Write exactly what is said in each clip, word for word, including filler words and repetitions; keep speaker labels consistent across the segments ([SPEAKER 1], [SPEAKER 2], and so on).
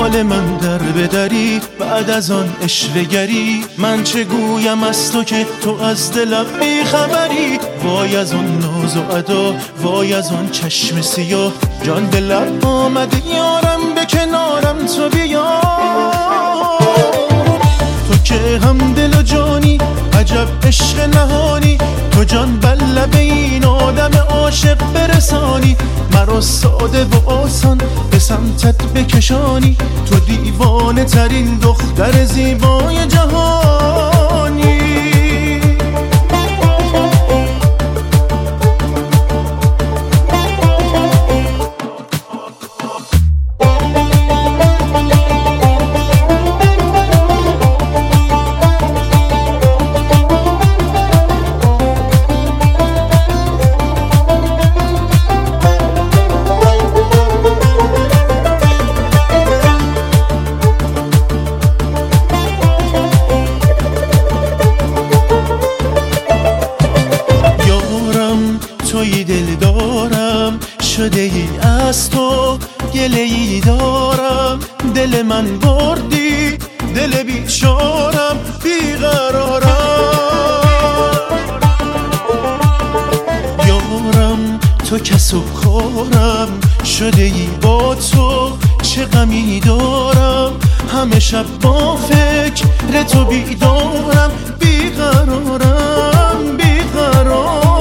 [SPEAKER 1] حال من در بدری بعد از آن اشوه‌گری. من چه گویم از تو که تو از دلم بی خبری. وای از اون ناز و ادا، وای از اون چشم سیاه. جان به لب آمده یارم، به کنارم تو بیا. تو که هم دل و جانی، عجب عشق نهانی. تو جان بر لب این آدم عاشق برسانی. مرا ساده و آسان به سمتت بکشانی. تو دیوانه ترین دختر زیبای جهانی. توی دل دارم، شده ای از تو گله ای دارم. دل من بردی، دل بیچارم، بیقرارم. یارم تو کسب خورم، شده ای با تو چه غمی دارم. همه شب با فکر تو بیدارم، بیقرارم بیقرارم.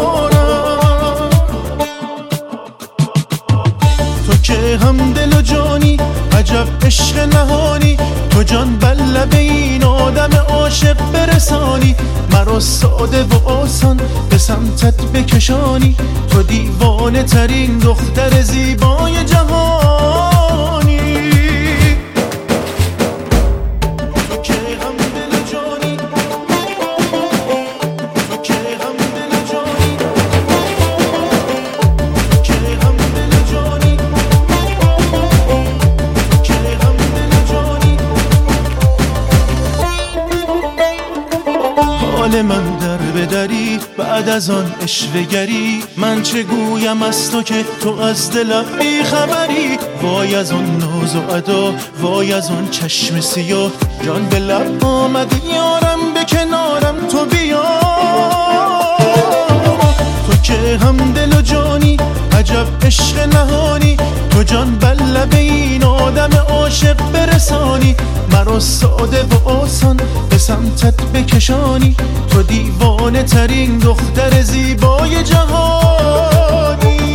[SPEAKER 1] که هم دل و جانی، عجب عشق نهانی. تو جان بر لب این آدم عاشق برسانی. مرا ساده و آسان به سمتت بکشانی. تو دیوانه ترین دختر زیبای جهانی. تو که هم دل و جانی، تو که هم دل و جانی، تو که هم دل و جانی. حال من در بدری بعد از آن اشوه‌گری. من چه گویم از تو که تو از دلم بی خبری. وای از اون ناز و ادا، وای از اون چشم سیاه. جان به لب آمده یارم، به کنارم تو بیا. تو که هم دل و جانی، عجب عشق نهانی. تو جان بر لب این آدم عاشق برسانی. مرا ساده و آسان به سمتت بکشانی. تو دیوانه ترین دختر زیبای جهانی.